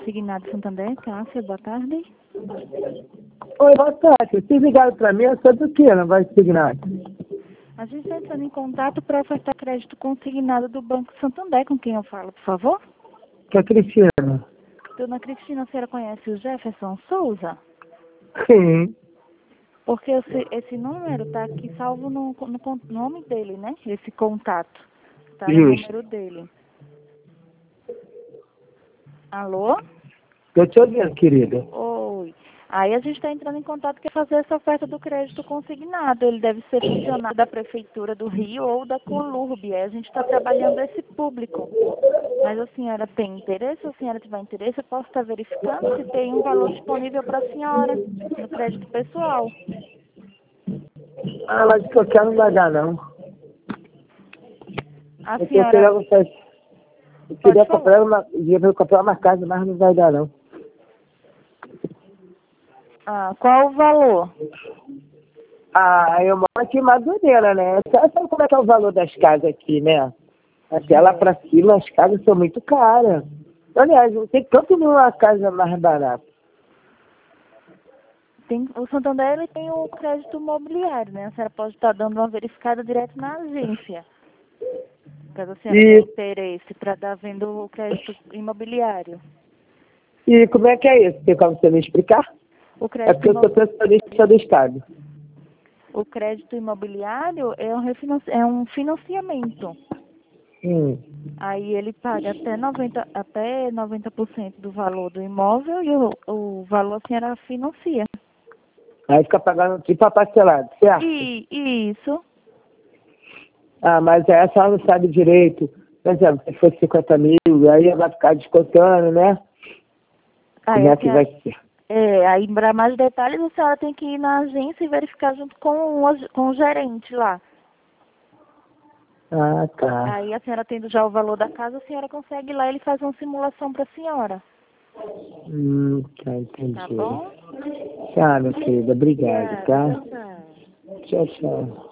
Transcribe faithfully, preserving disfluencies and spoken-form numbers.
Consignado Santander, Cássia, boa tarde. Oi, boa tarde. Se ligaram para mim, é sobre o que? Não vai signar? A gente está entrando em contato para ofertar crédito consignado do Banco Santander, com quem eu falo, por favor. Que é a Cristina. Dona Cristina, a senhora conhece o Jefferson Souza? Sim. Porque esse, esse número está aqui salvo no, no con- nome dele, né? Esse contato. Está no Justo. número dele. Alô? Eu te ouvindo, querida. Oi. Aí a gente está entrando em contato para fazer essa oferta do crédito consignado. Ele deve ser funcionário da Prefeitura do Rio ou da Conlurb. Aí a gente está trabalhando esse público. Mas a senhora tem interesse? Se a senhora tiver interesse, eu posso estar verificando se tem um valor disponível para a senhora no crédito pessoal. Ah, mas que eu quero não vai dar, não. A Eu senhora queria, comprar- eu pode queria falar. comprar uma, eu queria comprar uma casa, mas não vai dar, não. Ah, qual o valor? Ah, eu moro aqui em Madureira, né? Você sabe como é que é o valor das casas aqui, né? Até lá pra cima as casas são muito caras. Aliás, não tem canto nenhuma casa mais barata. Tem, o Santander ele tem o crédito imobiliário, né? A senhora pode estar dando uma verificada direto na agência. Caso a senhora tenha E, interesse para dar vendo o crédito imobiliário. e como é que é isso? Tem como você me explicar? O É crédito, porque eu sou imo- pensionista do Estado. o crédito imobiliário é um, refinanci- é um financiamento. Hum. Aí ele paga até noventa por cento, até noventa por cento do valor do imóvel e o, o valor a senhora financia. Aí fica pagando tipo a parcelado, certo? E, e isso, Ah, mas aí a senhora não sabe direito. Por exemplo, se for cinquenta mil, aí vai ficar descontando, né? aí Como a é que senhora, vai ser? é, aí para mais detalhes a senhora tem que ir na agência e verificar junto com o, ag- com o gerente lá. Ah, tá. Aí a senhora tendo já o valor da casa, a senhora consegue ir lá e ele faz uma simulação para a senhora. Hum, tá, Tá entendi. bom? Tchau, minha querida. Obrigado, Obrigada. tá? Tchau, tchau. Tchau, tchau.